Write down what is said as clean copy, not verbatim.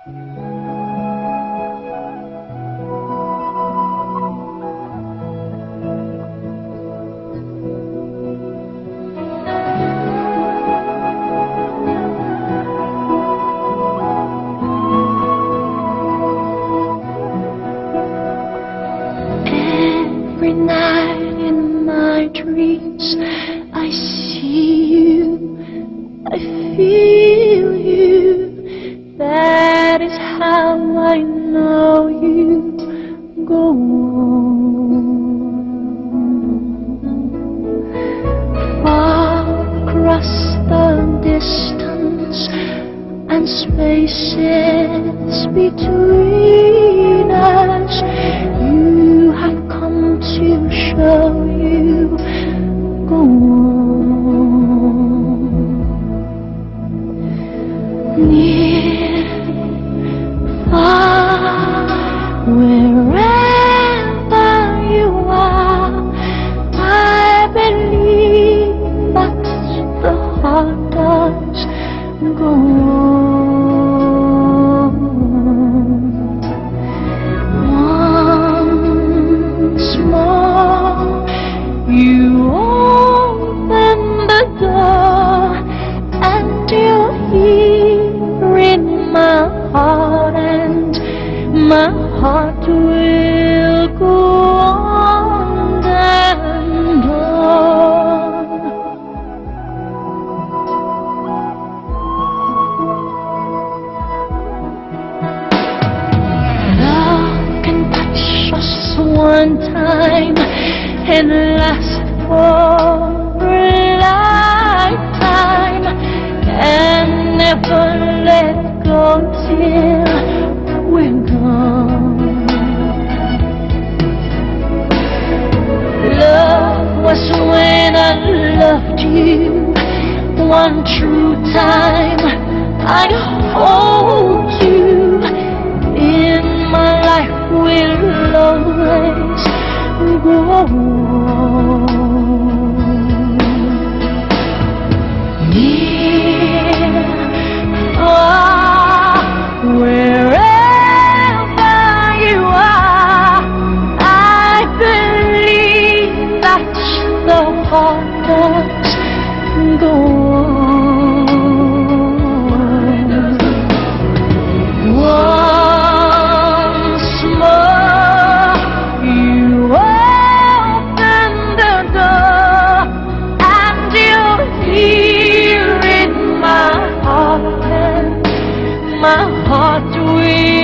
Every night in my dreams I see you, I feel you. That is how I know you. Go on. Far across the distance and spaces between us, you have come to show you. Go on. Near, far, wherever you are, I believe that's the heart does. Go on. Once more, you open the door, and you're here in my heart, and my heart will go on and on. Love can touch us one time and last for a lifetime, and never let go till we're gone. Love was when I loved you one true time. I'd hold you in my life, will always go on. Near, far, wherever you are, I believe that's the heart does. Go on. Once more, you open the door, and you're here in my heart, and my heart will